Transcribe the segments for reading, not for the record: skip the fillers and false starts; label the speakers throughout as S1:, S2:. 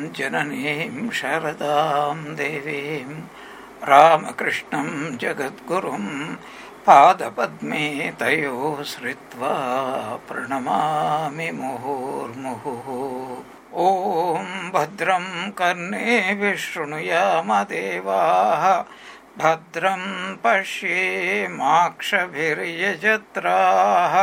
S1: जननीं शारदां देवीं रामकृष्णं जगद्गुरुं पादपद्मे तयोः श्रित्वा प्रणमामि मुहुर्मुहुः। ॐ भद्रं कर्णेभिः शृणुयामदेवाः भद्रं पश्येमाक्षभिर्यजत्राः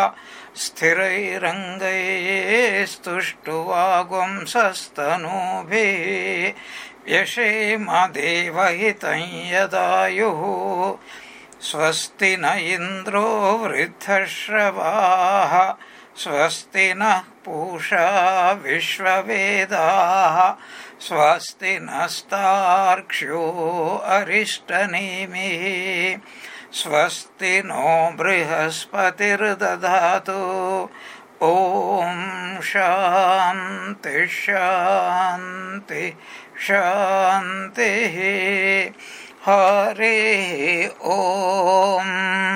S1: स्थिरैरङ्गैस्तुष्टुवागुंसस्तनूभिः व्यशेमदेवहितं यदायुः। स्वस्ति न इन्द्रो वृद्धश्रवाः स्वस्ति नः पूषा विश्ववेदाः स्वस्ति नस्तार्क्ष्यो अरिष्टनेमिः स्वस्ति नो बृहस्पतिर्दधातु। ॐ शान्ति शान्ति शान्तिः। Hare Om.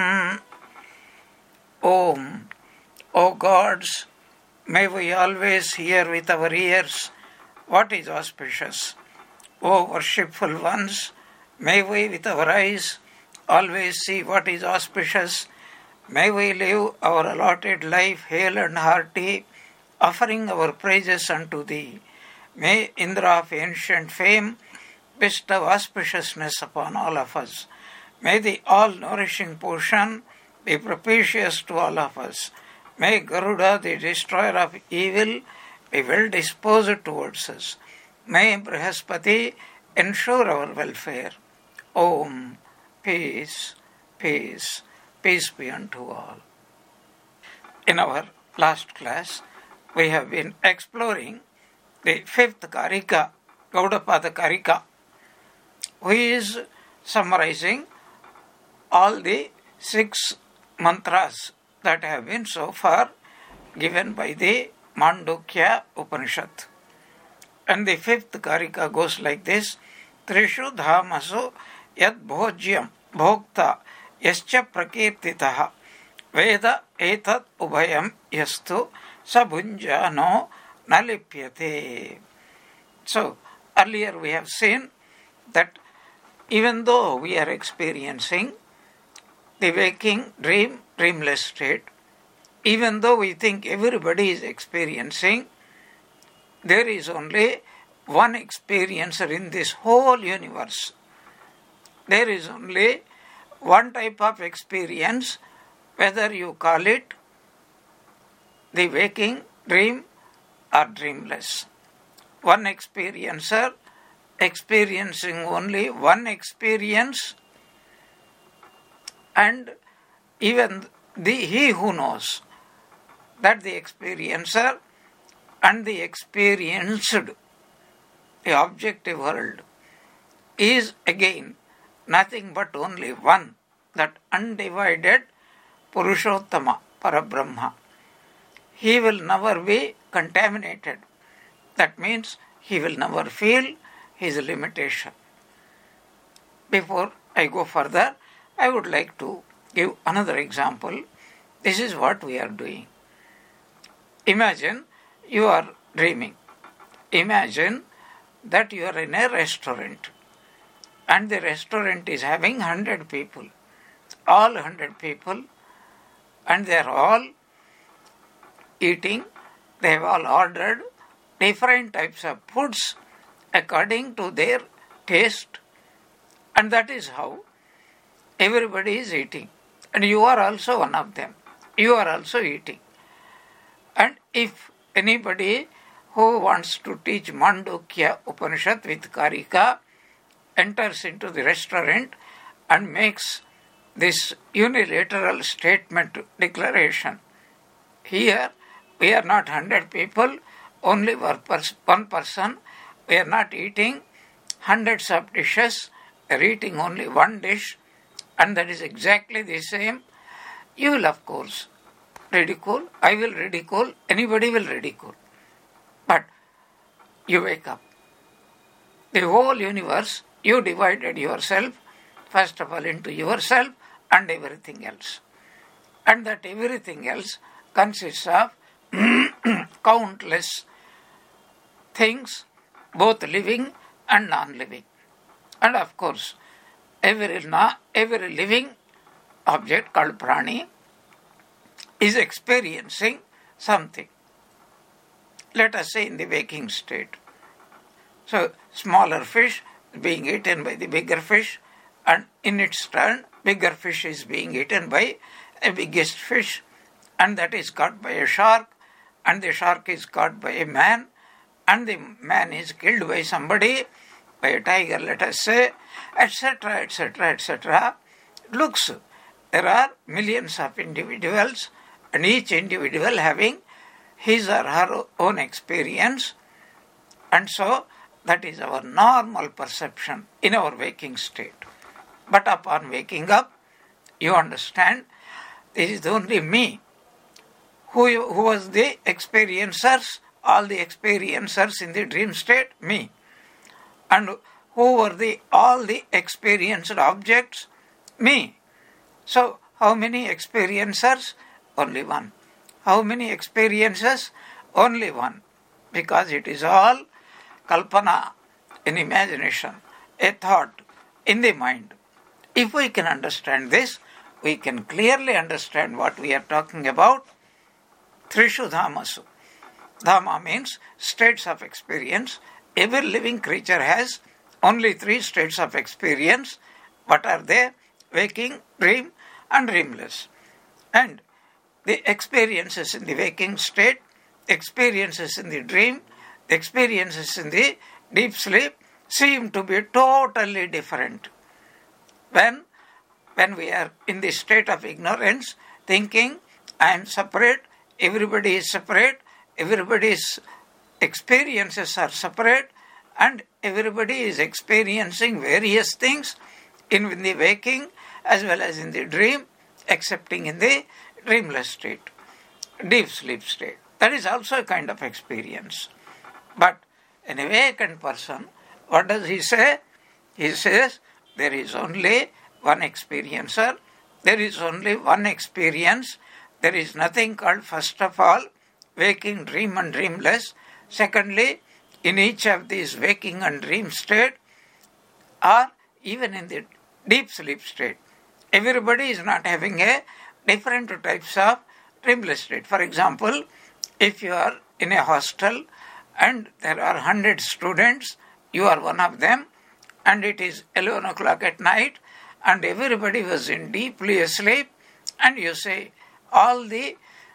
S1: Om. O gods, may we always hear with our ears what is auspicious. O worshipful ones, may we with our eyes always see what is auspicious. May we live our allotted life hale and hearty, offering our praises unto thee. May Indra of ancient fame bestow auspiciousness upon all of us. May the all-nourishing portion be propitious to all of us. May Garuda, the destroyer of evil, be well disposed towards us. May Brihaspati ensure our welfare. Om. Peace, peace, peace be unto all. In our last class, we have been exploring the fifth Karika, Gaudapada Karika, who is summarizing all the 6 mantras that have been so far given by the Mandukya Upanishad. And the 5th Karika goes like this: Trishu dhamasu yad bhojyam bhokta yascha prakirtitaha veda etat ubhayam yastu sabhunjano nalipyate. So, earlier we have seen that even though we are experiencing the waking dreamless state, even though we think everybody is experiencing, there is only one experiencer in this whole universe. There is only one type of experience, whether you call it the waking dream or dreamless. One experiencer experiencing only one experience, and even he who knows that the experiencer and the experienced, the objective world, is again nothing but only one, that undivided Purushottama, Parabrahma. He will never be contaminated. That means he will never feel his limitation. Before I go further, I would like to give another example. This is what we are doing. Imagine you are dreaming. Imagine that you are in a restaurant and the restaurant is having 100 people. All 100 people, and they are all eating. They have all ordered different types of foods according to their taste, and that is how everybody is eating, and you are also one of them. You are also eating. And if anybody who wants to teach Mandukya Upanishad with Karika enters into the restaurant and makes this unilateral statement, declaration, here we are not 100 people, only one person. We are not eating hundreds of dishes, we are eating only one dish, and that is exactly the same. You will, of course, ridicule, I will ridicule, anybody will ridicule. But you wake up. The whole universe, you divided yourself, first of all, into yourself and everything else. And that everything else consists of countless things both living and non-living. And of course, every living object called prani is experiencing something. Let us say in the waking state. So, smaller fish being eaten by the bigger fish, and in its turn, bigger fish is being eaten by a biggest fish, and that is caught by a shark, and the shark is caught by a man, and the man is killed by somebody, by a tiger, let us say, etc., etc., etc. Looks, there are millions of individuals, and each individual having his or her own experience, and so that is our normal perception in our waking state. But upon waking up, you understand, this is only me. Who was the experiencers? All the experiencers in the dream state? Me. And who were all the experienced objects? Me. So, how many experiencers? Only one. How many experiences? Only one. Because it is all kalpana, an imagination, a thought in the mind. If we can understand this, we can clearly understand what we are talking about. Trishu Dhamasu. Dhamma means states of experience. Every living creature has only 3 states of experience. What are they? Waking, dream, and dreamless. And the experiences in the waking state, experiences in the dream, the experiences in the deep sleep seem to be totally different. When we are in the state of ignorance, thinking, I am separate, everybody is separate, everybody's experiences are separate, and everybody is experiencing various things in the waking as well as in the dream, excepting in the dreamless state, deep sleep state. That is also a kind of experience. But an awakened person, what does he say? He says, there is only one experiencer, there is only one experience, there is nothing called, first of all, waking, dream and dreamless. Secondly, in each of these waking and dream state, or even in the deep sleep state, everybody is not having a different types of dreamless state. For example, if you are in a hostel and there are 100 students, you are one of them, and it is 11 o'clock at night, and everybody was in deeply asleep, and you say all the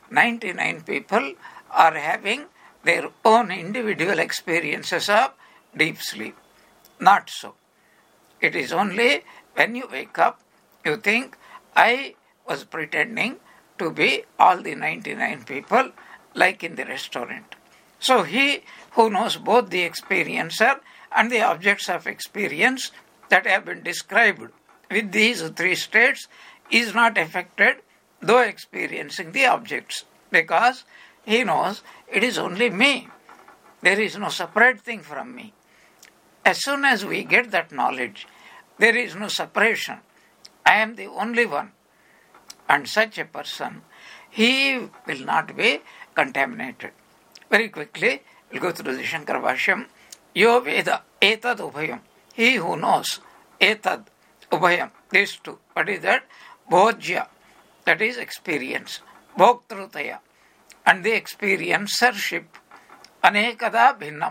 S1: 99 people are having their own individual experiences of deep sleep. Not so. It is only when you wake up, you think, I was pretending to be all the 99 people, like in the restaurant. So he who knows both the experiencer and the objects of experience that have been described with these 3 states is not affected though experiencing the objects, because he knows it is only me. There is no separate thing from me. As soon as we get that knowledge, there is no separation. I am the only one. And such a person, he will not be contaminated. Very quickly, we'll go through the Shankara Bhashyam. Yo Veda, Etad Ubhayam. He who knows, Etad Ubhayam, these 2. What is that? Bhojya, that is experience. Bhoktrutaya, and the experiencership. Anekada Bhinnam.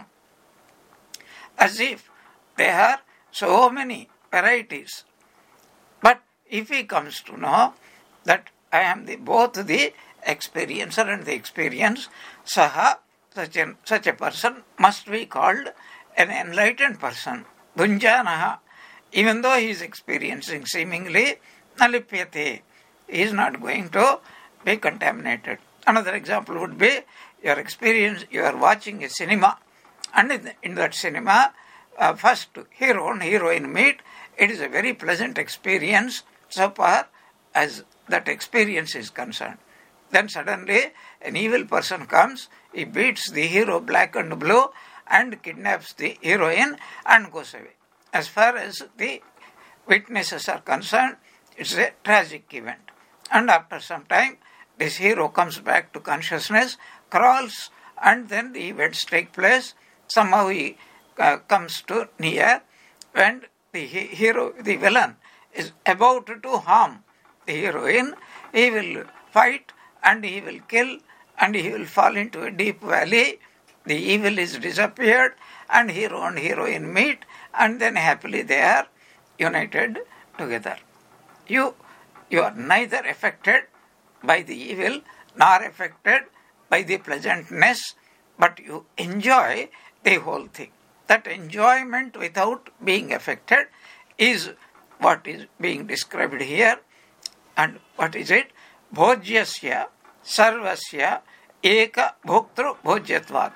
S1: As if there are so many varieties. But if he comes to know that I am both the experiencer and the experience, Saha, such a person must be called an enlightened person. Bhunjanaha, even though he is experiencing seemingly, nalipyate, he is not going to be contaminated. Another example would be your experience, you are watching a cinema, and in that cinema, first hero and heroine meet. It is a very pleasant experience so far as that experience is concerned. Then suddenly an evil person comes, he beats the hero black and blue and kidnaps the heroine and goes away. As far as the witnesses are concerned, it's a tragic event. And after some time, this hero comes back to consciousness, crawls, and then the events take place. Somehow he comes to near, when the hero, the villain, is about to harm the heroine, he will fight and he will kill and he will fall into a deep valley. The evil is disappeared and hero and heroine meet, and then happily they are united together. You are neither affected by the evil nor affected by the pleasantness, but you enjoy the whole thing. That enjoyment without being affected is what is being described here. And what is it? Bhojyasya sarvasya eka bhoktru bhojyatvat.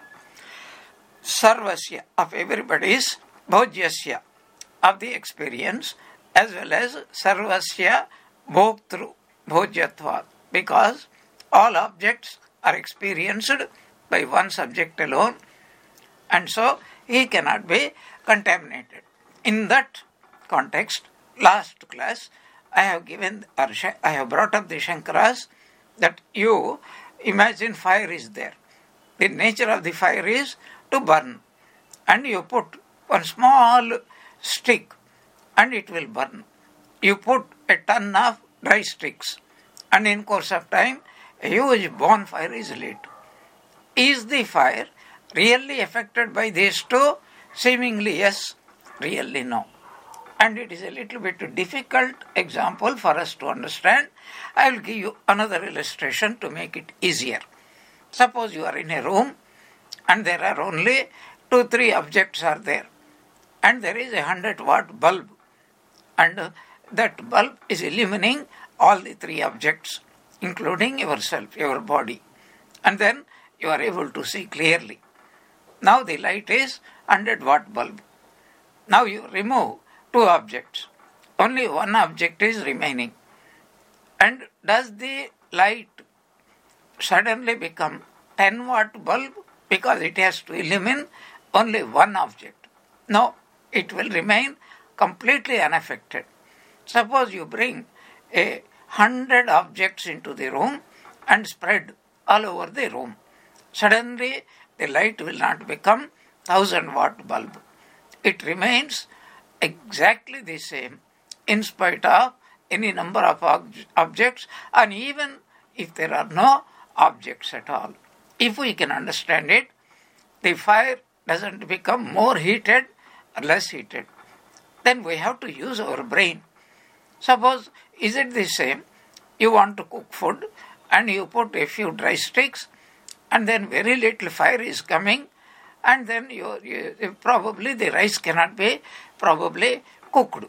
S1: Sarvasya, of everybody's, bhojyasya, of the experience, as well as sarvasya bhoktru bhojyatvat, because all objects are experienced by one subject alone, and so he cannot be contaminated. In that context, last class I have brought up the Shankaras, that you imagine fire is there. The nature of the fire is to burn, and you put one small stick and it will burn. You put a ton of dry sticks, and in course of time a huge bonfire is lit. Is the fire really affected by these two? Seemingly yes, really no. And it is a little bit difficult example for us to understand. I will give you another illustration to make it easier. Suppose you are in a room and there are only 2-3 objects are there, and there is a 100-watt bulb, and that bulb is illuminating all the 3 objects, including yourself, your body, and then you are able to see clearly. Now the light is 100-watt bulb. Now you remove 2 objects. Only one object is remaining. And does the light suddenly become 10-watt bulb because it has to illumine only one object? No, it will remain completely unaffected. Suppose you bring 100 objects into the room and spread all over the room. Suddenly the light will not become 1000-watt bulb. It remains exactly the same in spite of any number of objects, and even if there are no objects at all. If we can understand it, the fire doesn't become more heated or less heated. Then we have to use our brain. Suppose, is it the same? You want to cook food and you put a few dry sticks, and then very little fire is coming, and then you probably the rice cannot be probably cooked.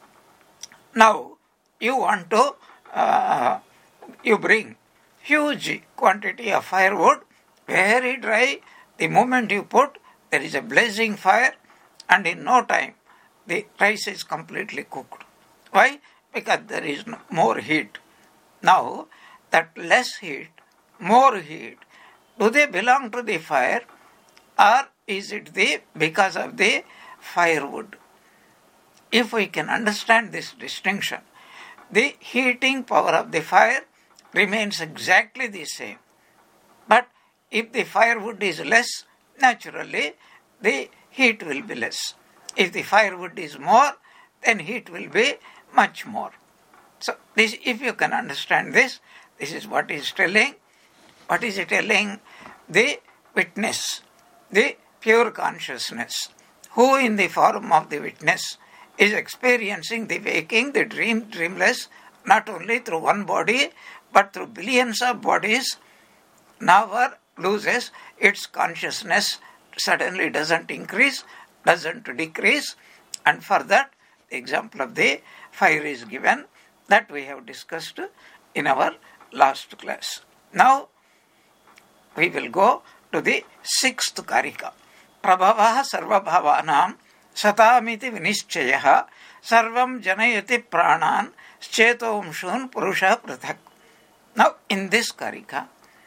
S1: Now you want to you bring huge quantity of firewood, very dry. The moment you put, there is a blazing fire, and in no time the rice is completely cooked. Why? Because there is more heat. Now that less heat, more heat, do they belong to the fire, or is it because of the firewood? If we can understand this distinction, the heating power of the fire remains exactly the same. But if the firewood is less, naturally the heat will be less. If the firewood is more, then heat will be much more. So this, if you can understand this, this is what is telling. What is it telling? The witness, the pure consciousness, who in the form of the witness is experiencing the waking, the dreamless, not only through one body, but through billions of bodies, never loses its consciousness, suddenly doesn't increase, doesn't decrease, and for that, the example of the fire is given, that we have discussed in our last class. Now, we will go to the 6th karika. Prabhavaha sarvabhavanam satamiti vinischayah sarvam janayati pranan chetomshun purusha prathak. Now, in this karika,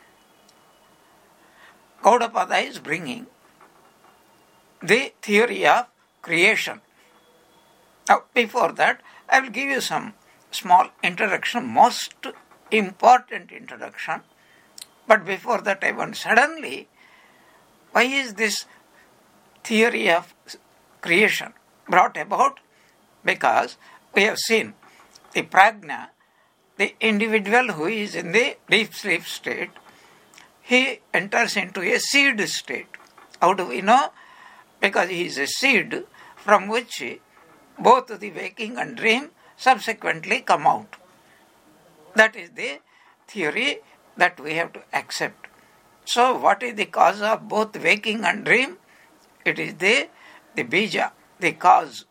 S1: Gaudapada is bringing the theory of creation. Now, before that, I will give you some small introduction, most important introduction. But before that, I want suddenly, why is this theory of creation brought about because we have seen the prajna, the individual who is in the deep sleep state, he enters into a seed state. How do we know? Because he is a seed from which both the waking and dream subsequently come out. That is the theory that we have to accept. So what is the cause of both waking and dream? It is the bija, the cause.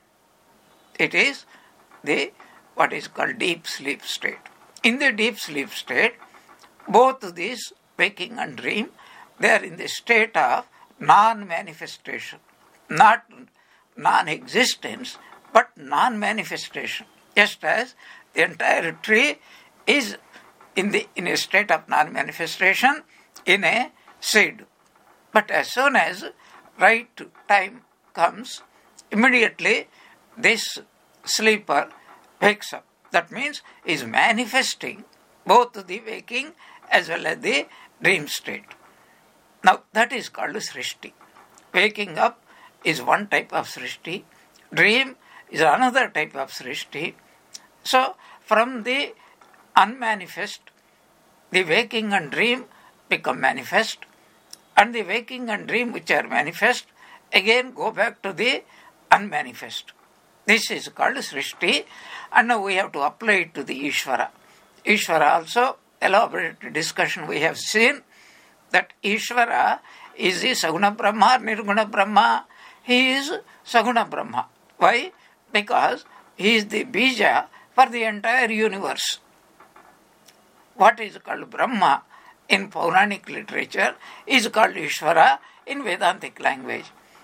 S1: It is the what is called deep sleep state. In the deep sleep state, both these waking and dream, they are in the state of non-manifestation, not non-existence, but non-manifestation. Just as the entire tree is in a state of non-manifestation, in a seed. But as soon as right time comes, immediately this sleeper wakes up. That means is manifesting both the waking as well as the dream state. Now that is called srishti. Waking up is one type of srishti. Dream is another type of srishti. So from the unmanifest, the waking and dream become manifest, and the waking and dream which are manifest again go back to the unmanifest. This is called srishti, and now we have to apply it to the Ishvara. Ishvara also, elaborate discussion we have seen that Ishvara is the Saguna Brahma, Nirguna Brahma. He is Saguna Brahma. Why? Because he is the bija for the entire universe. What is called Brahma in Puranic literature is called Ishvara in Vedantic language.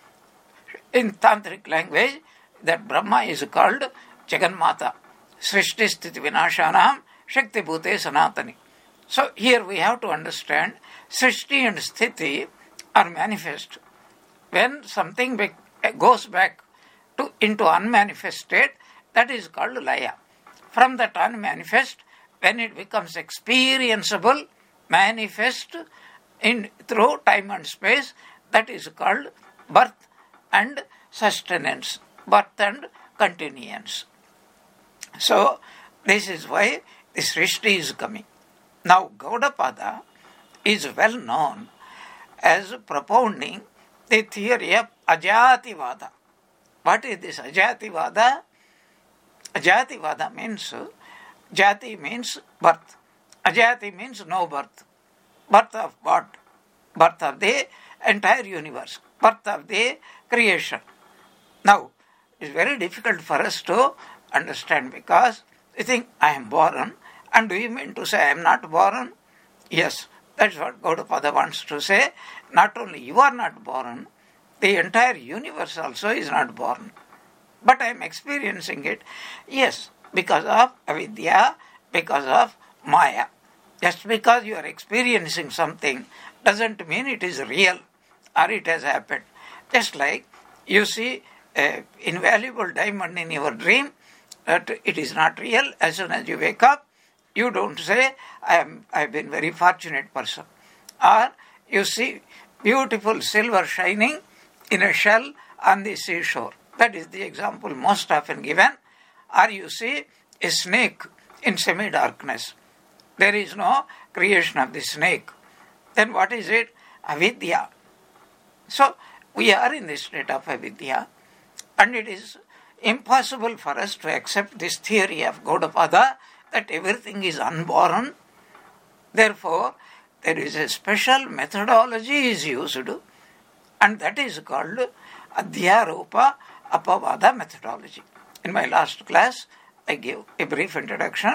S1: In Tantric language, that Brahma is called Jagannatha, Srishti Sthiti Vinashanam Shakti Bhute Sanatani. So here we have to understand Srishti and Sthiti are manifest. When something goes back into unmanifest state, that is called Laya. From that unmanifest, when it becomes experienceable, manifest through time and space, that is called birth and sustenance, birth and continuance. So this is why this Srishti is coming. Now Gaudapada is well known as propounding the theory of Ajativada. What is this Ajativada? Ajativada means, Jati means birth. Ajati means no birth. Birth of what? Birth of the entire universe. Birth of the creation. Now, it is very difficult for us to understand because we think I am born, and do you mean to say I am not born? Yes, that's what Gaudapada wants to say. Not only you are not born, the entire universe also is not born. But I am experiencing it. Yes, because of avidya, because of maya. Just because you are experiencing something doesn't mean it is real or it has happened. Just like you see an invaluable diamond in your dream, that it is not real. As soon as you wake up, you don't say, I've been very fortunate person. Or you see beautiful silver shining in a shell on the seashore. That is the example most often given. Or you see a snake in semi-darkness. There is no creation of the snake. Then what is it? Avidya. So we are in the state of avidya, and it is impossible for us to accept this theory of Gaudapada that everything is unborn. Therefore, there is a special methodology is used, and that is called Adhyaropa Apavada methodology. In my last class, I gave a brief introduction.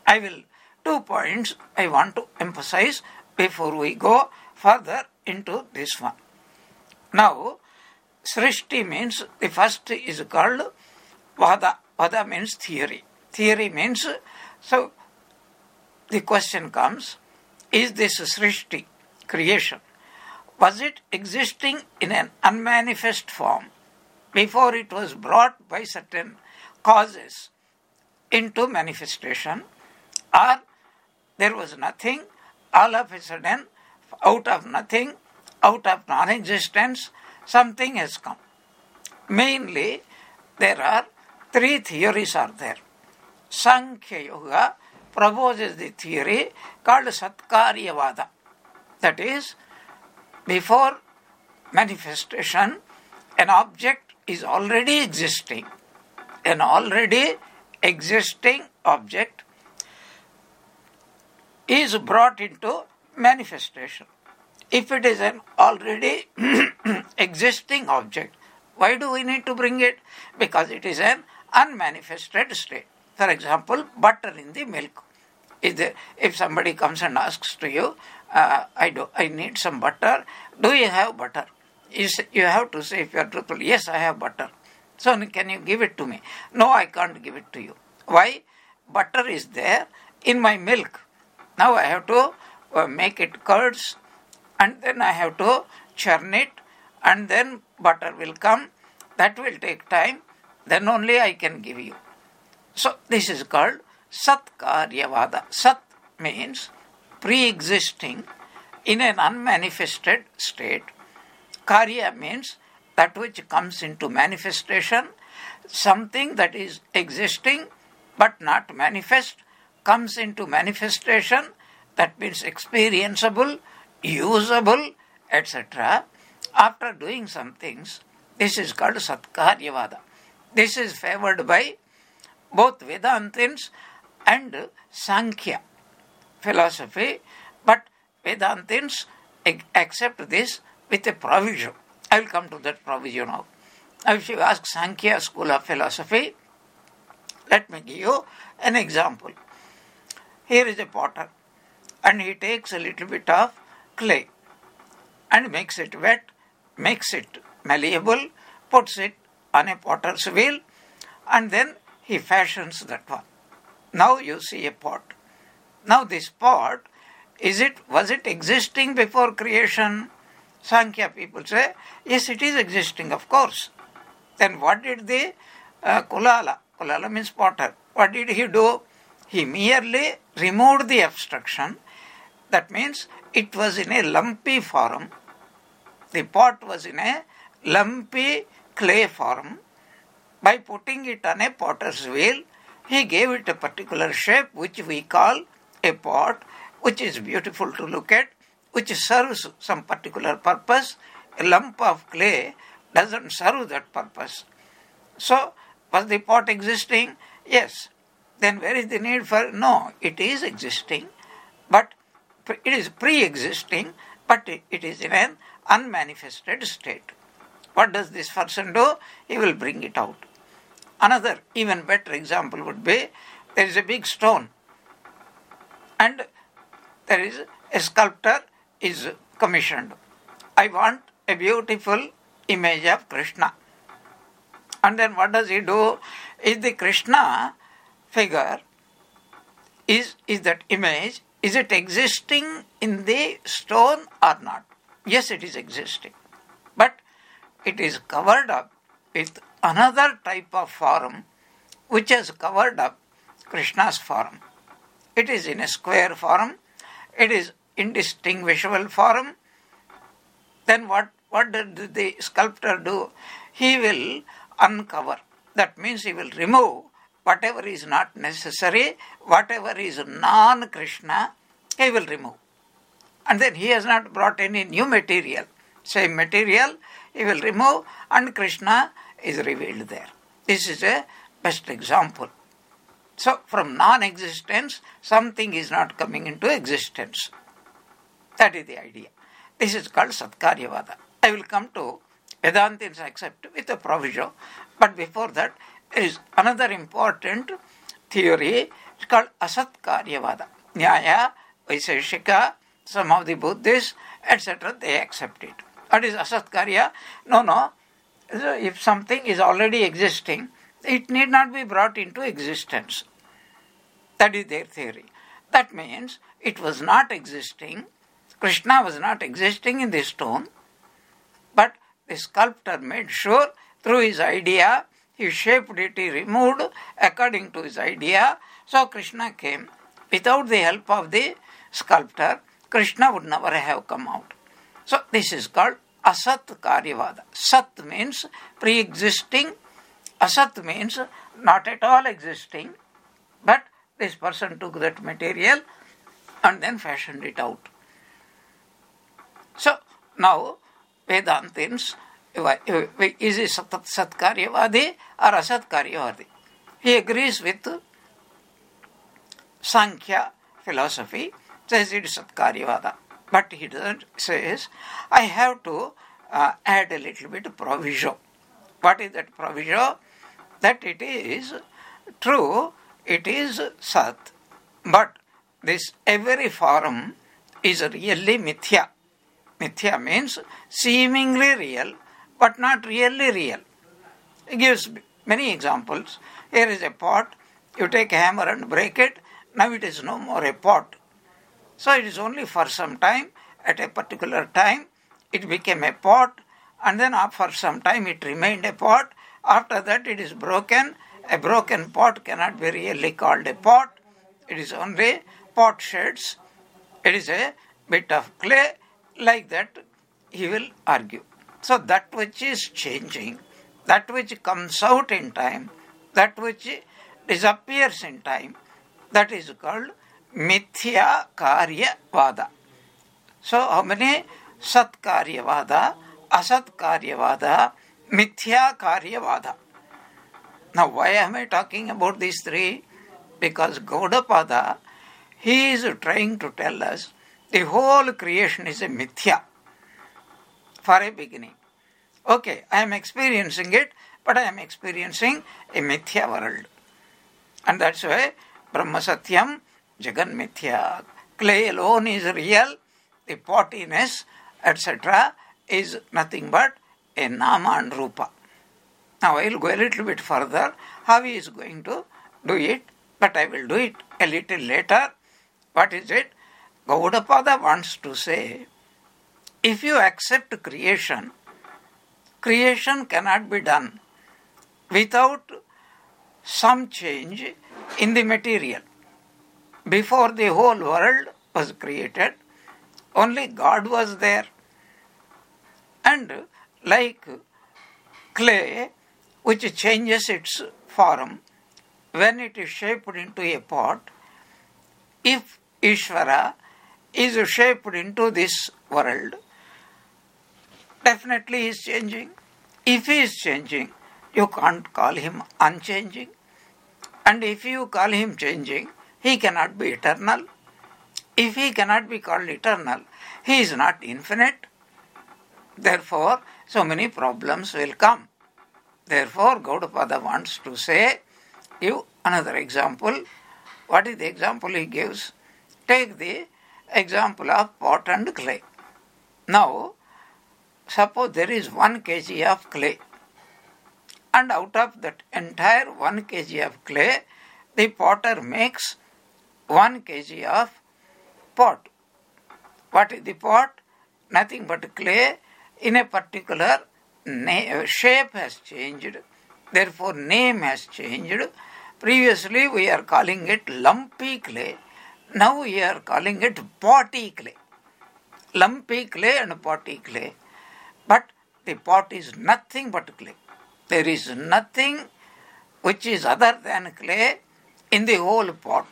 S1: 2 points I want to emphasize before we go further into this one. Now, Srishti means, the first is called Vada. Vada means theory. Theory means, so the question comes, is this Srishti, creation, was it existing in an unmanifest form before it was brought by certain causes into manifestation, or there was nothing, all of a sudden, out of nothing, out of non-existence, something has come. Mainly, there are three theories are there. Sankhya Yoga proposes the theory called Satkaryavada. That is, before manifestation, an object is already existing. An already existing object is brought into manifestation. If it is an already existing object, why do we need to bring it? Because it is an unmanifested state. For example, butter in the milk. If somebody comes and asks to you, I need some butter, do you have butter? You have to say, if you are truthful, yes, I have butter. So can you give it to me? No, I can't give it to you. Why? Butter is there in my milk. Now I have to make it curds, and then I have to churn it, and then butter will come. That will take time. Then only I can give you. So this is called Satkaryavada. Sat means pre-existing in an unmanifested state. Karya means that which comes into manifestation. Something that is existing but not manifest comes into manifestation. That means experienceable, usable, etc. After doing some things, this is called Satkaryavada. This is favored by both Vedantins and Sankhya philosophy, but Vedantins accept this with a provision. I will come to that provision now. Now, if you ask Sankhya school of philosophy, let me give you an example. Here is a potter, and he takes a little bit of clay and makes it wet, makes it malleable, puts it on a potter's wheel, and then he fashions that one. Now you see a pot. Now this pot, was it existing before creation? Sankhya people say, yes, it is existing, of course. Then what did the Kulala means potter, what did he do? He merely removed the obstruction. That means it was in a lumpy form. The pot was in a lumpy clay form. By putting it on a potter's wheel, he gave it a particular shape which we call a pot, which is beautiful to look at, which serves some particular purpose. A lump of clay doesn't serve that purpose. So, was the pot existing? Yes. Then where is the need for? No, it is existing, but it is pre-existing, but it is in an unmanifested state. What does this person do? He will bring it out. Another even better example would be, there is a big stone, and there is a sculptor is commissioned. I want a beautiful image of Krishna. And then what does he do? Is the Krishna figure, is that image, is it existing in the stone or not? Yes, it is existing. But it is covered up with another type of form which has covered up Krishna's form. It is in a square form. It is indistinguishable form. Then what did the sculptor do? He will uncover. That means he will remove whatever is not necessary, whatever is non-Krishna, he will remove. And then he has not brought any new material. Same material, he will remove, and Krishna is revealed there. This is a best example. So, from non-existence, something is not coming into existence. That is the idea. This is called Satkaryavada. I will come to Vedantins accept with a proviso, but before that, there is another important theory. It's called Asatkaryavada. Nyaya, Vaiseshika, some of the Buddhists, etc., they accept it. What is Asatkarya? No. If something is already existing, it need not be brought into existence. That is their theory. That means it was not existing. Krishna was not existing in the stone, but the sculptor made sure through his idea, he shaped it, he removed according to his idea. So Krishna came. Without the help of the sculptor, Krishna would never have come out. So this is called asat karyavada. Sat means pre-existing, asat means not at all existing, but this person took that material and then fashioned it out. So now Vedantins, is he Satkaryavadi or Asatkaryavadi? He agrees with Sankhya philosophy, says it is Satkaryavada. But he doesn't, says, I have to add a little bit of proviso. What is that proviso? That it is true, it is Sat, but this every form is really Mithya. Mithya means seemingly real, but not really real. He gives many examples. Here is a pot, you take a hammer and break it, now it is no more a pot. So it is only for some time, at a particular time, it became a pot, and then for some time it remained a pot. After that it is broken. A broken pot cannot be really called a pot. It is only pot sherds. It is a bit of clay. Like that, he will argue. So that which is changing, that which comes out in time, that which disappears in time, that is called Mithya Karyavada. So how many? Sat Karyavada, Asat Karyavada, Mithya Karyavada. Now why am I talking about these three? Because Gaudapada, he is trying to tell us the whole creation is a mithya for a beginning. Okay, I am experiencing it, but I am experiencing a mithya world. And that's why Brahma Satyam, Jagan Mithya. Clay alone is real, the pottiness, etc. is nothing but a Nama and Rupa. Now I will go a little bit further, how he is going to do it, but I will do it a little later. What is it? Gaudapada wants to say, if you accept creation, creation cannot be done without some change in the material. Before the whole world was created, only God was there. And like clay, which changes its form when it is shaped into a pot, if Ishvara is shaped into this world, definitely he is changing. If he is changing, you can't call him unchanging. And if you call him changing, he cannot be eternal. If he cannot be called eternal, he is not infinite. Therefore, so many problems will come. Therefore, Gaudapada wants to say, give another example. What is the example he gives? Take the example of pot and clay. Now, suppose there is 1 kg of clay, and out of that entire 1 kg of clay, the potter makes 1 kg of pot. What is the pot? Nothing but clay in a particular shape has changed. Therefore, name has changed. Previously, we are calling it lumpy clay. Now we are calling it potty clay. Lumpy clay and potty clay. But the pot is nothing but clay. There is nothing which is other than clay in the whole pot.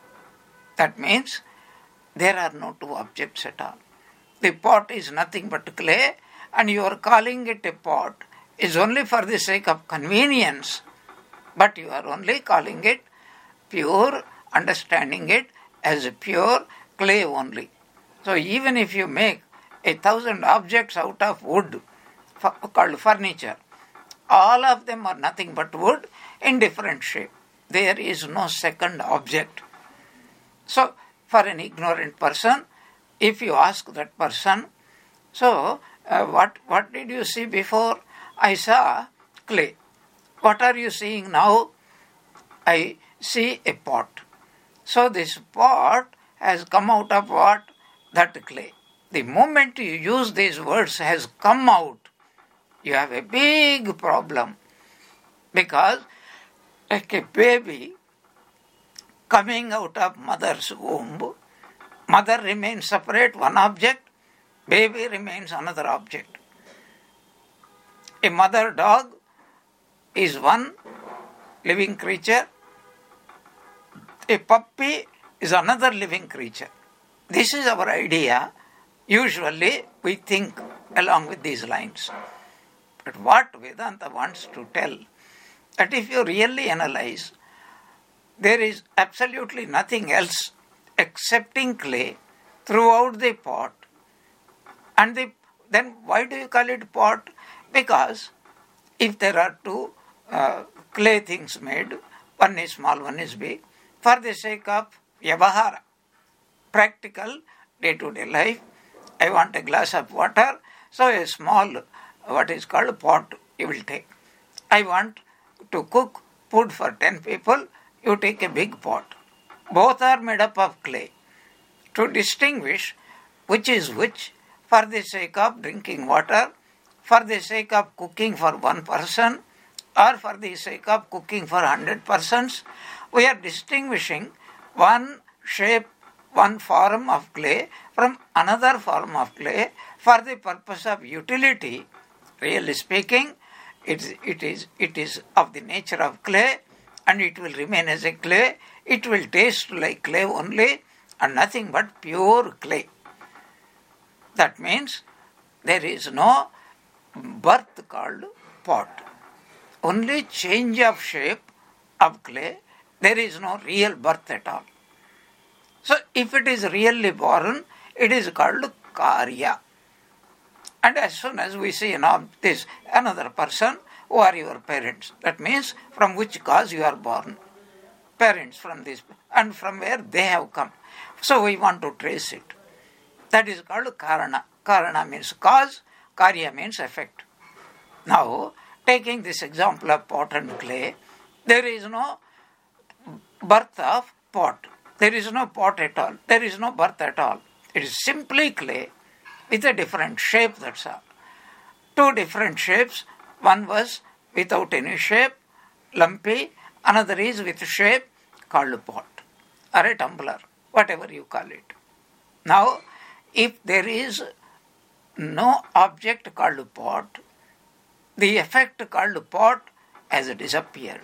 S1: That means there are no two objects at all. The pot is nothing but clay, and you are calling it a pot is only for the sake of convenience, but you are only calling it pure, understanding it as a pure clay only. So even if you make 1,000 objects out of wood called furniture, all of them are nothing but wood in different shape. There is no second object. So for an ignorant person, if you ask that person, so what did you see before? I saw clay. What are you seeing now? I see a pot. So this pot has come out of what? That clay. The moment you use these words has come out, you have a big problem. Because like a baby coming out of mother's womb, mother remains separate, one object, baby remains another object. A mother dog is one living creature. A puppy is another living creature. This is our idea. Usually we think along with these lines. But what Vedanta wants to tell, that if you really analyze, there is absolutely nothing else excepting clay throughout the pot. And then why do you call it pot? Because if there are two clay things made, one is small, one is big, for the sake of vyavahara, practical day-to-day life, I want a glass of water, so a small, what is called pot, you will take. I want to cook food for 10 people, you take a big pot. Both are made up of clay. To distinguish which is which, for the sake of drinking water, for the sake of cooking for one person, or for the sake of cooking for 100 persons, we are distinguishing one shape, one form of clay from another form of clay for the purpose of utility. Really speaking, it is of the nature of clay, and it will remain as a clay. It will taste like clay only, and nothing but pure clay. That means there is no birth called pot. Only change of shape of clay. There is no real birth at all. So if it is really born, it is called karya. And as soon as we see this another person, who are your parents? That means from which cause you are born. Parents from this, and from where they have come. So we want to trace it. That is called karana. Karana means cause, karya means effect. Now, taking this example of pot and clay, there is no birth of pot. There is no pot at all. There is no birth at all. It is simply clay with a different shape, that's all. Two different shapes. One was without any shape, lumpy. Another is with shape, called pot or a tumbler, whatever you call it. Now, if there is no object called pot, the effect called pot has disappeared.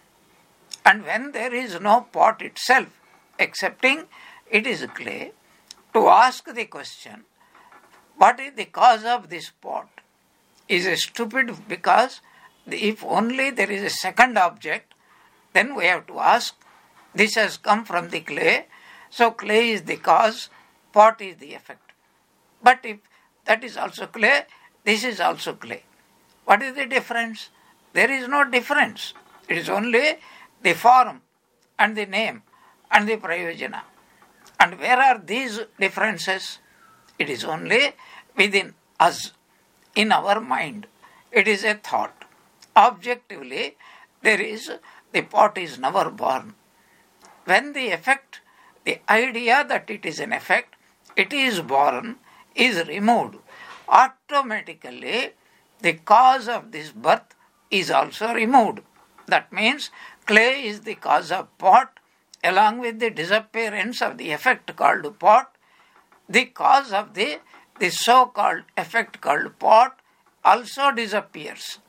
S1: And when there is no pot itself, excepting it is clay, to ask the question, what is the cause of this pot, is stupid, because if only there is a second object, then we have to ask, this has come from the clay, so clay is the cause, pot is the effect. But if that is also clay, this is also clay. What is the difference? There is no difference. It is only the form and the name and the prayojana. And where are these differences? It is only within us, in our mind. It is a thought. Objectively, the pot is never born. When the effect, the idea that it is an effect, it is born, is removed, automatically the cause of this birth is also removed. That means clay is the cause of pot, along with the disappearance of the effect called pot. The cause of the so-called effect called pot also disappears.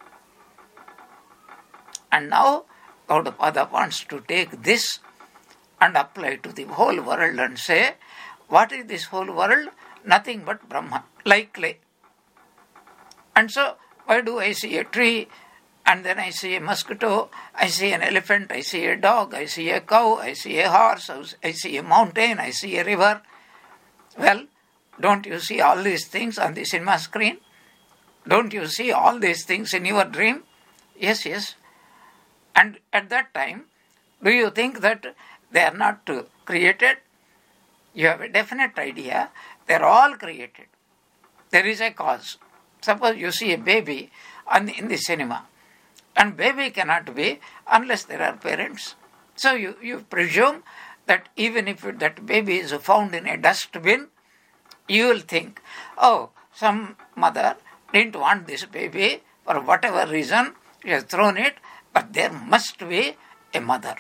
S1: And now Gaudapada wants to take this and apply to the whole world and say, what is this whole world? Nothing but Brahman, like clay. And so, why do I see a tree, and then I see a mosquito, I see an elephant, I see a dog, I see a cow, I see a horse, I see a mountain, I see a river? Well, don't you see all these things on the cinema screen? Don't you see all these things in your dream? Yes, yes. And at that time, do you think that they are not created? You have a definite idea. They are all created. There is a cause. Suppose you see a baby in the cinema, and baby cannot be unless there are parents. So you presume that even if that baby is found in a dustbin, you will think, oh, some mother didn't want this baby for whatever reason, she has thrown it, but there must be a mother.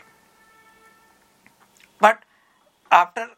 S1: But after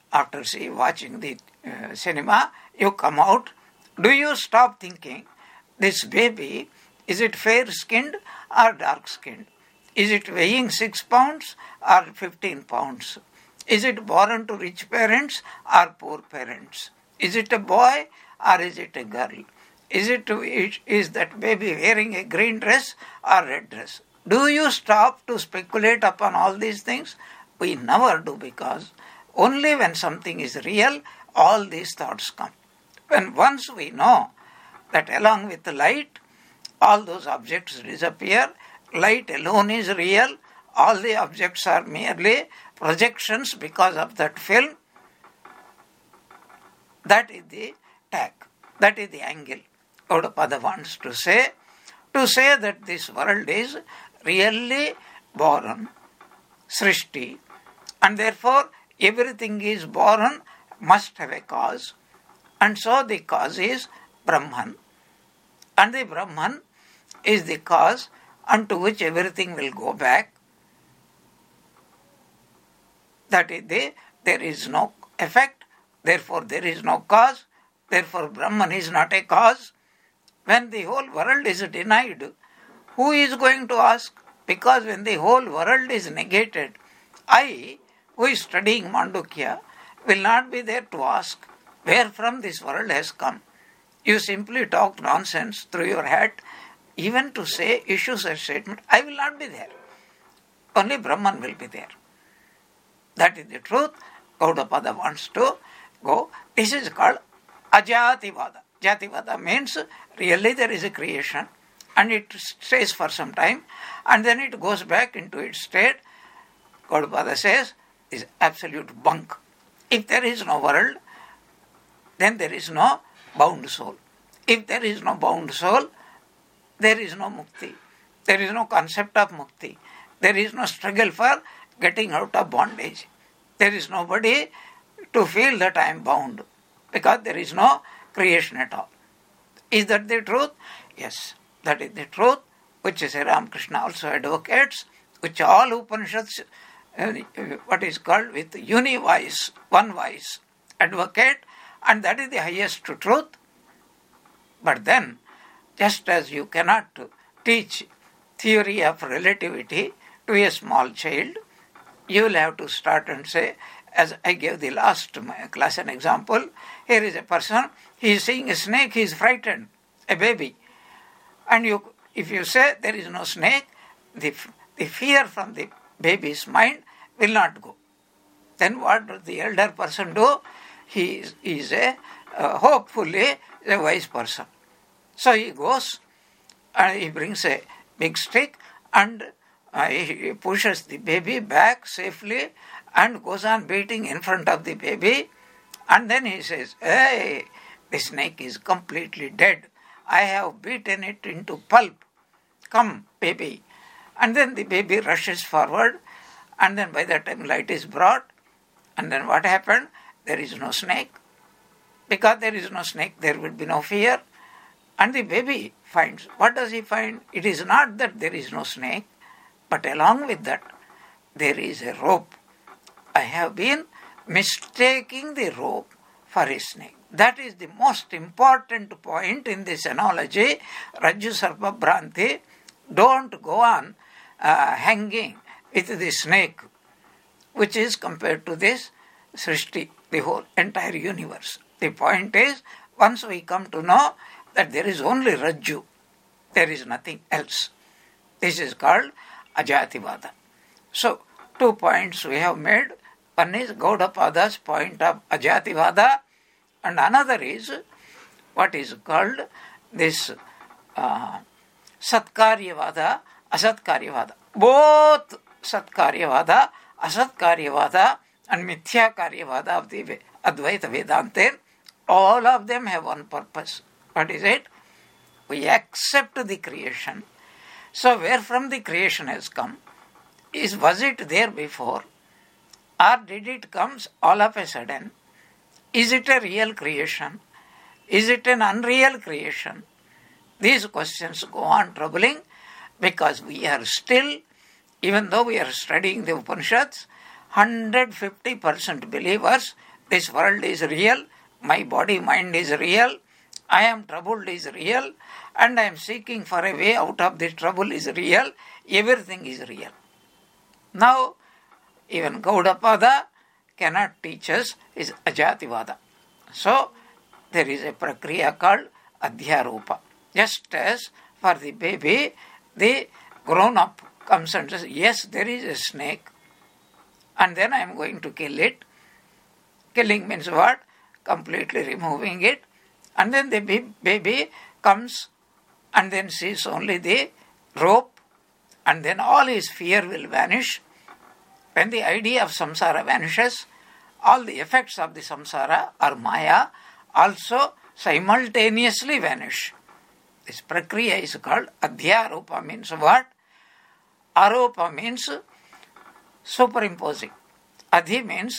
S1: watching the cinema, you come out, do you stop thinking This baby, is it fair-skinned or dark-skinned? Is it weighing 6 pounds or 15 pounds? Is it born to rich parents or poor parents? Is it a boy or is it a girl? Is that baby wearing a green dress or red dress? Do you stop to speculate upon all these things? We never do, because only when something is real, all these thoughts come. When once we know that along with the light, all those objects disappear, light alone is real, all the objects are merely projections because of that film, that is the tag, that is the angle. Gaudapada wants to say that this world is really born, Srishti, and therefore everything is born must have a cause, and so the cause is Brahman, and the Brahman is the cause unto which everything will go back. That is there is no effect, therefore there is no cause, therefore Brahman is not a cause. When the whole world is denied, who is going to ask? Because when the whole world is negated, I, who is studying Mandukya, will not be there to ask where from this world has come. You simply talk nonsense through your hat, even to say issues a statement. I will not be there. Only Brahman will be there. That is the truth. Gaudapada wants to go. This is called Ajativada. Jativada means really there is a creation and it stays for some time and then it goes back into its state. Gaudapada says is absolute bunk. If there is no world, then there is no bound soul. If there is no bound soul, there is no mukti. There is no concept of mukti. There is no struggle for getting out of bondage. There is nobody to feel that I am bound, because there is no creation at all. Is that the truth? Yes, that is the truth, which Sri Ramakrishna also advocates, which all Upanishads, what is called with uni-voice, one voice, advocate, and that is the highest truth. But then, just as you cannot teach theory of relativity to a small child, you will have to start and say, as I gave the last class an example, here is a person, he is seeing a snake, he is frightened, a baby. And if you say there is no snake, the fear from the baby's mind will not go. Then what does the elder person do? He is hopefully a wise person. So he goes and he brings a big stick and he pushes the baby back safely and goes on beating in front of the baby, and then he says, hey, the snake is completely dead. I have beaten it into pulp. Come, baby. And then the baby rushes forward, and then by the time light is brought, and then what happened? There is no snake. Because there is no snake, there will be no fear. And the baby finds, what does he find? It is not that there is no snake, but along with that, there is a rope. I have been mistaking the rope for a snake. That is the most important point in this analogy. Rajju Sarpa Bhranti. Don't go on hanging with the snake, which is compared to this Srishti, the whole entire universe. The point is, once we come to know that there is only Rajju, there is nothing else. This is called Ajativada. So, 2 points we have made. One is Gaudapada's point of Ajativada, and another is what is called this Satkaryavada, Asatkaryavada. Both Satkaryavada, Asatkaryavada and Mithyakaryavada of the Advaita Vedanta, all of them have one purpose. What is it? We accept the creation. So where from the creation has come? Was it there before? Or did it come all of a sudden? Is it a real creation? Is it an unreal creation? These questions go on troubling, because we are still, even though we are studying the Upanishads, 150% believers, this world is real, my body, mind is real, I am troubled is real, and I am seeking for a way out of this trouble is real. Everything is real. Now, even Gaudapada cannot teach us is Ajativada. So, there is a prakriya called Adhyaropa. Just as for the baby, the grown-up comes and says, yes, there is a snake, and then I am going to kill it. Killing means what? Completely removing it. And then the baby comes and then sees only the rope, and then all his fear will vanish. When the idea of samsara vanishes, all the effects of the samsara or maya also simultaneously vanish. This prakriya is called adhyaropa, means what? Aropa means superimposing. Adhi means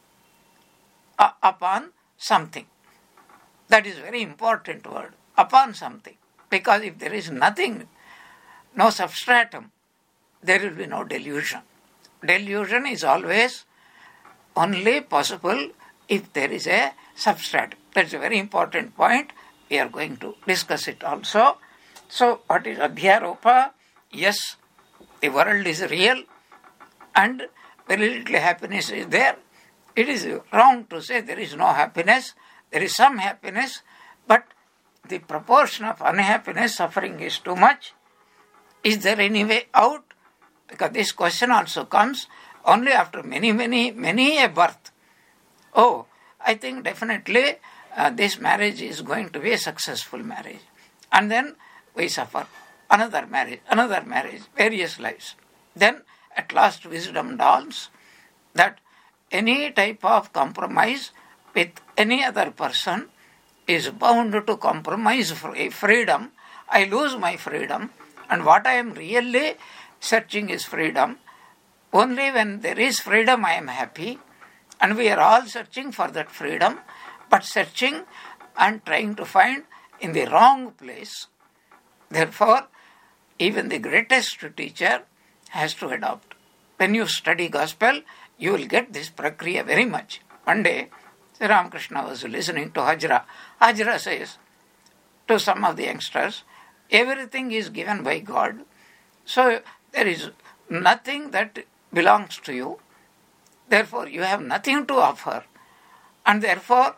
S1: upon something. That is very important word, upon something. Because if there is nothing, no substratum, there will be no delusion. Delusion is always only possible if there is a substratum. That's a very important point. We are going to discuss it also. So, what is Adhyaropa? Yes, the world is real and very little happiness is there. It is wrong to say there is no happiness. There is some happiness, but the proportion of unhappiness, suffering is too much. Is there any way out? Because this question also comes only after many a birth. Oh, I think definitely this marriage is going to be a successful marriage. And then we suffer. Another marriage, various lives. Then at last wisdom dawns that any type of compromise with any other person is bound to compromise freedom. I lose my freedom, and what I am really searching is freedom. Only when there is freedom I am happy, and we are all searching for that freedom, but searching and trying to find in the wrong place. Therefore, even the greatest teacher has to adopt. When you study gospel, you will get this prakriya very much. One day, Sri Ramakrishna was listening to Hajra. Hajra says to some of the youngsters, everything is given by God. So there is nothing that belongs to you. Therefore, you have nothing to offer. And therefore,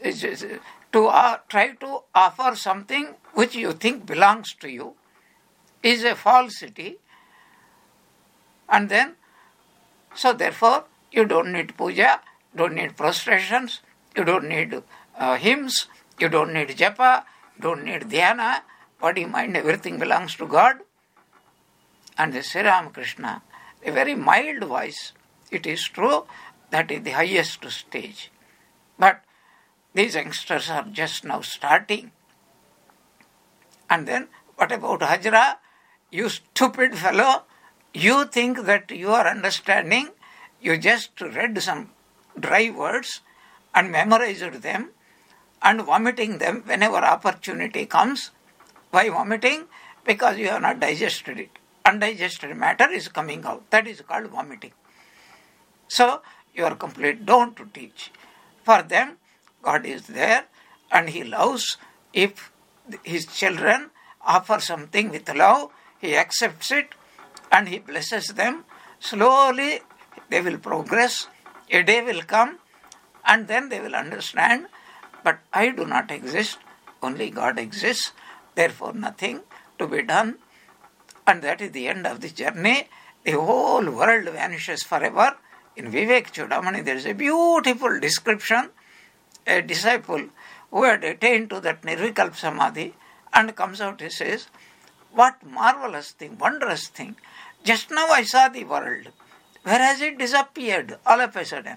S1: try to offer something which you think belongs to you is a falsity. And then, so therefore, you don't need puja, don't need prostrations, you don't need hymns, you don't need japa, don't need dhyana, body, mind, everything belongs to God. And the Sri Ramakrishna, a very mild voice, it is true that is the highest stage. But these youngsters are just now starting. And then, what about Hajra? You stupid fellow, you think that you are understanding, you just read some dry words and memorized them and vomiting them whenever opportunity comes. Why vomiting? Because you have not digested it. Undigested matter is coming out. That is called vomiting. So, you are complete. Don't teach. For them, God is there and He loves. If His children offer something with love, He accepts it and He blesses them. Slowly they will progress. A day will come and then they will understand, but I do not exist, only God exists, therefore nothing to be done. And that is the end of the journey. The whole world vanishes forever. In Vivek Chudamani there is a beautiful description. A disciple who had attained to that Nirvikalpa Samadhi and comes out, he says, what marvelous thing, wondrous thing. Just now I saw the world. Where has it disappeared all of a sudden?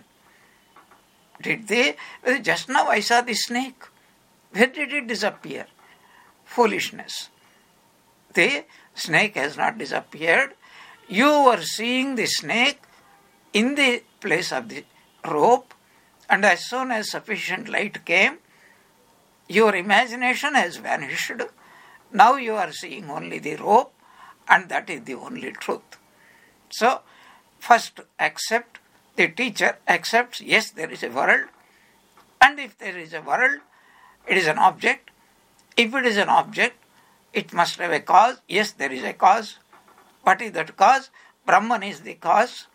S1: Just now I saw the snake. Where did it disappear? Foolishness. The snake has not disappeared. You were seeing the snake in the place of the rope, and as soon as sufficient light came, your imagination has vanished. Now you are seeing only the rope, and that is the only truth. So, first accept, the teacher accepts, yes, there is a world, and if there is a world, it is an object, If it is an object, it must have a cause. Yes, there is a cause. What is that cause? Brahman is the cause.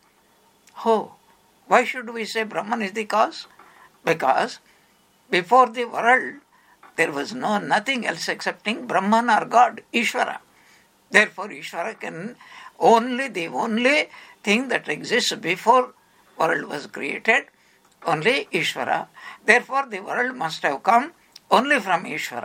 S1: Oh, why should we say Brahman is the cause? Because before the world, there was nothing else excepting Brahman or God, Ishvara. Therefore, Ishvara can the only thing that exists before world was created, only Ishvara. Therefore, the world must have come only from Ishvara.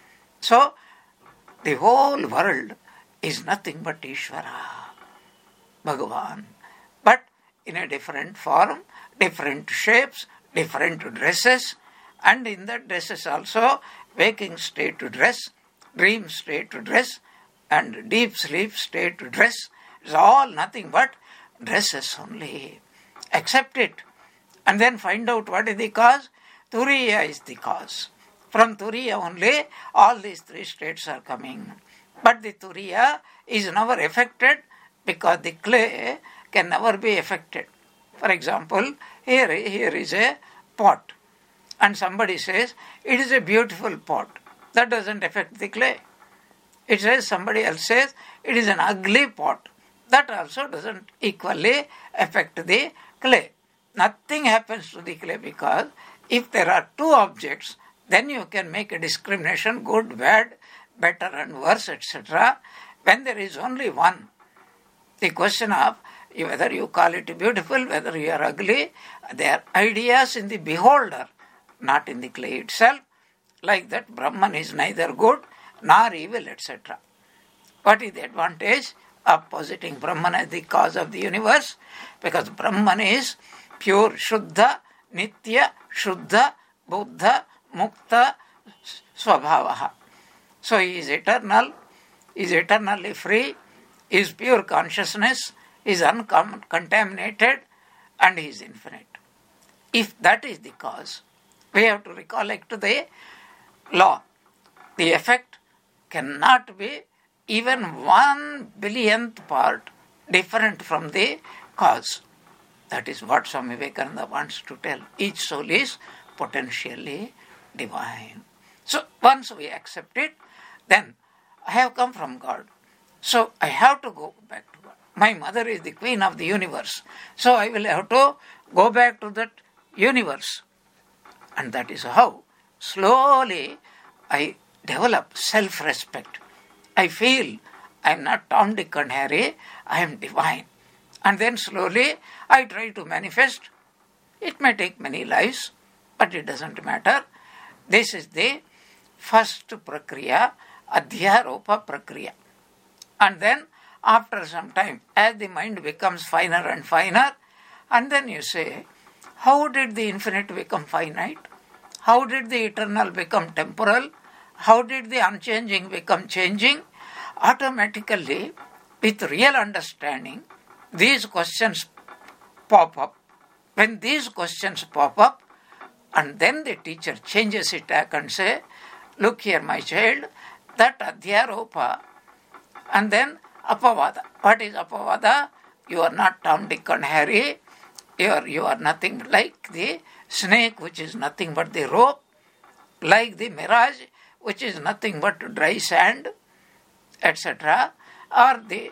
S1: So, the whole world is nothing but Ishvara, Bhagavan. But in a different form, different shapes, different dresses, and in that dresses also, waking state to dress, dream state to dress, and deep sleep state to dress. It's all nothing but dresses only. Accept it. And then find out what is the cause. Turiya is the cause. From Turiya only, all these three states are coming. But the Turiya is never affected because the clay can never be affected. For example, here is a pot. And somebody says, it is a beautiful pot. That doesn't affect the clay. It says, somebody else says, it is an ugly pot. That also doesn't equally affect the clay. Nothing happens to the clay because if there are two objects, then you can make a discrimination, good, bad, better and worse, etc. When there is only one, the question of whether you call it beautiful, whether you are ugly, they are ideas in the beholder, not in the clay itself. Like that, Brahman is neither good nor evil, etc. What is the advantage of positing Brahman as the cause of the universe? Because Brahman is pure, Shuddha, Nitya, Shuddha, Buddha, Mukta, Swabhavaha. So he is eternal, is eternally free, is pure consciousness, is uncontaminated, and he is infinite. If that is the cause, we have to recollect the law. The effect cannot be even 1/1000th part different from the cause. That is what Swami Vivekananda wants to tell. Each soul is potentially divine. So once we accept it, then I have come from God. So I have to go back to God. My mother is the queen of the universe. So I will have to go back to that universe. And that is how slowly I develop self-respect. I feel I am not Tom, Dick and Harry, I am divine. And then slowly I try to manifest. It may take many lives, but it doesn't matter. This is the first prakriya, adhyaropa prakriya. And then after some time, as the mind becomes finer and finer, and then you say, how did the infinite become finite? How did the eternal become temporal? How did the unchanging become changing? Automatically, with real understanding, these questions pop up. When these questions pop up, and then the teacher changes it back and say, look here, my child, that adhyaropa, and then apavada. What is apavada? You are not Tom, Dick and Harry. You are nothing like the snake, which is nothing but the rope, like the mirage, which is nothing but dry sand, etc., or the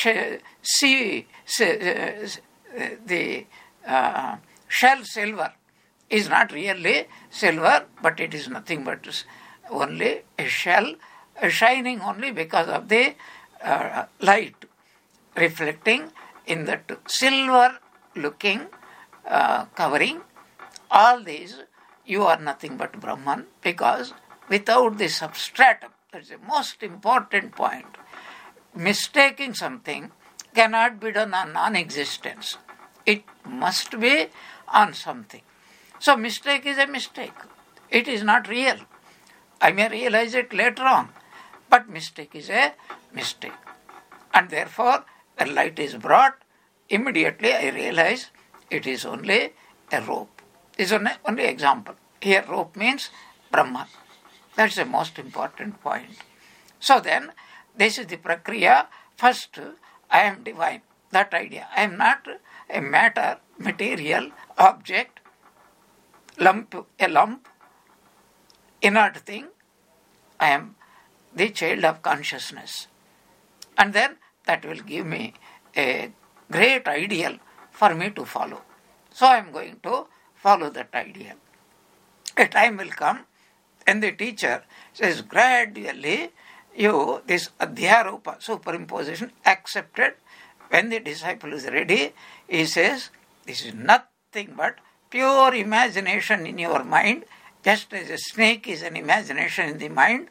S1: shell silver is not really silver, but it is nothing but only a shell, shining only because of the light reflecting in that silver-looking covering. All these, you are nothing but Brahman, because without the substratum, that's the most important point. Mistaking something cannot be done on non-existence. It must be on something. So mistake is a mistake. It is not real. I may realize it later on, but mistake is a mistake. And therefore, a light is brought. Immediately I realize it is only a rope. This is only example. Here rope means Brahman. That's the most important point. So then, this is the prakriya. First, I am divine. That idea. I am not a matter, material, object, a lump, inert thing. I am the child of consciousness. And then that will give me a great ideal for me to follow. So I am going to follow that ideal. A time will come and the teacher says gradually this adhyaropa, superimposition, accepted. When the disciple is ready, he says, this is nothing but pure imagination in your mind, just as a snake is an imagination in the mind.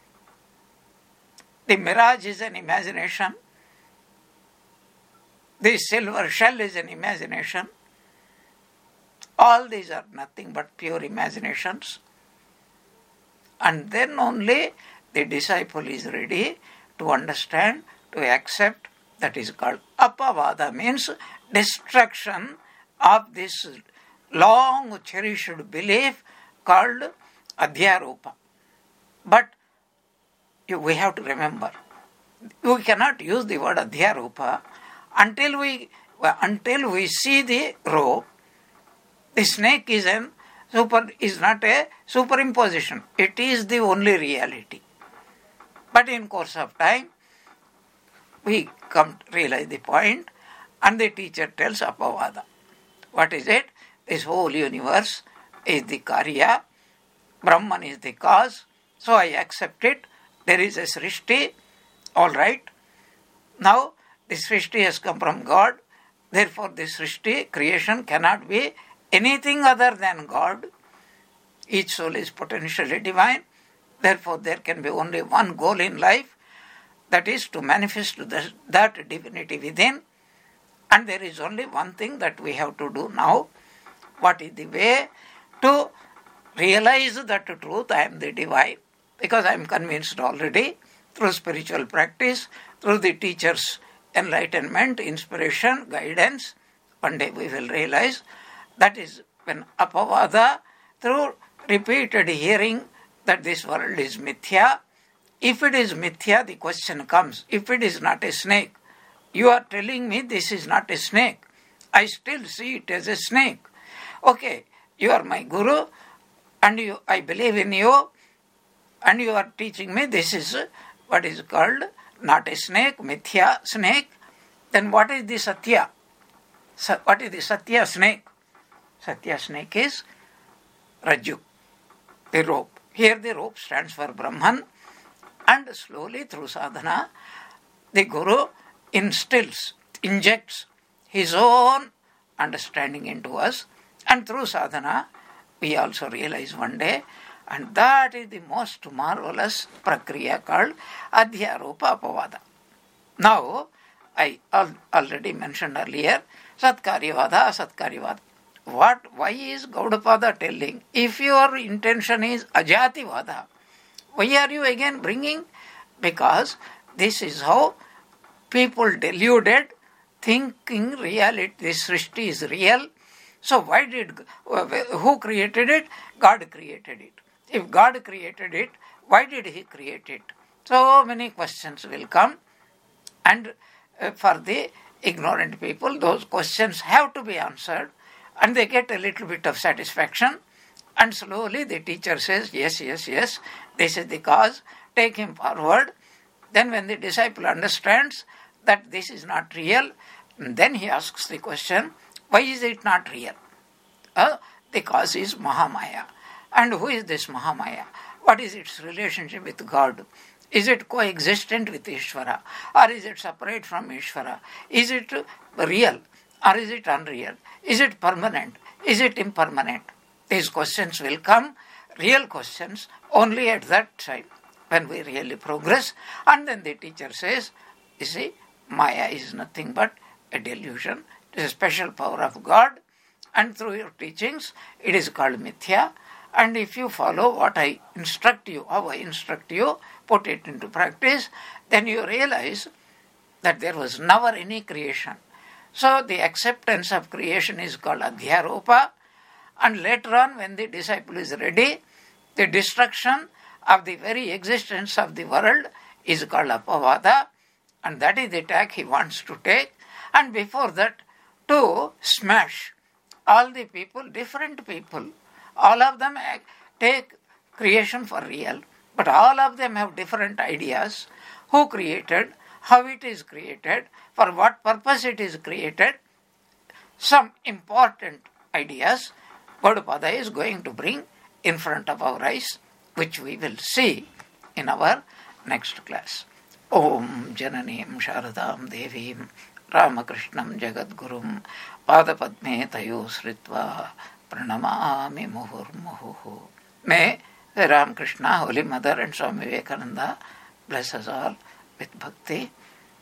S1: The mirage is an imagination. The silver shell is an imagination. All these are nothing but pure imaginations. And then only the disciple is ready to understand, to accept. That is called apavada, means destruction of this long cherished belief called adhyaropa. But we have to remember, we cannot use the word adhyaropa until we see the rope. The snake is not a superimposition. It is the only reality. But in course of time, we come to realize the point, and the teacher tells apavada. What is it? This whole universe is the karya, Brahman is the cause, so I accept it. There is a srishti, all right. Now, this srishti has come from God, therefore this srishti, creation, cannot be anything other than God. Each soul is potentially divine, therefore there can be only one goal in life, that is to manifest that divinity within. And there is only one thing that we have to do now. What is the way to realize that truth? I am the divine, because I am convinced already through spiritual practice, through the teacher's enlightenment, inspiration, guidance. One day we will realize. That is when apavada, through repeated hearing that this world is mithya. If it is mithya, the question comes, if it is not a snake, you are telling me this is not a snake. I still see it as a snake. Okay, you are my guru, and I believe in you, and you are teaching me this is what is called not a snake, mithya snake. Then what is the satya? What is the satya snake? Satya snake is Rajju, the rope. Here the rope stands for Brahman, and slowly through sadhana, the Guru injects his own understanding into us, and through sadhana, we also realize one day, and that is the most marvelous prakriya called adhyaropa apavada. Now, I already mentioned earlier, satkaryavada, asatkāryavada. Why is Gaudapada telling? If your intention is ajativada, why are you again bringing? Because this is how people deluded, thinking reality, this Srishti is real. So who created it? God created it. If God created it, why did He create it? So many questions will come, and for the ignorant people, those questions have to be answered, and they get a little bit of satisfaction, and slowly the teacher says, yes, this is the cause, take him forward. Then when the disciple understands that this is not real, then he asks the question, why is it not real? The cause is Mahamaya. And who is this Mahamaya? What is its relationship with God? Is it coexistent with Ishvara? Or is it separate from Ishvara? Is it real? Or is it unreal? Is it permanent? Is it impermanent? These questions will come, real questions, only at that time when we really progress. And then the teacher says, you see, Maya is nothing but a delusion. It is a special power of God. And through your teachings, it is called Mithya. And if you follow what I instruct you, how I instruct you, put it into practice, then you realize that there was never any creation. So the acceptance of creation is called Adhyaropa. And later on, when the disciple is ready, the destruction of the very existence of the world is called Apavada. And that is the tack he wants to take. And before that, to smash all the people, different people. All of them take creation for real. But all of them have different ideas. Who created, how it is created, for what purpose it is created. Some important ideas Gaudapada is going to bring in front of our eyes, which we will see in our next class. Om Jananim Sharadam Devim Ramakrishnam Jagadgurum Padapadme Tayo Sritva Pranamami Muhurmuhu. May Ramakrishna, Holy Mother and Swami Vivekananda bless us all with bhakti.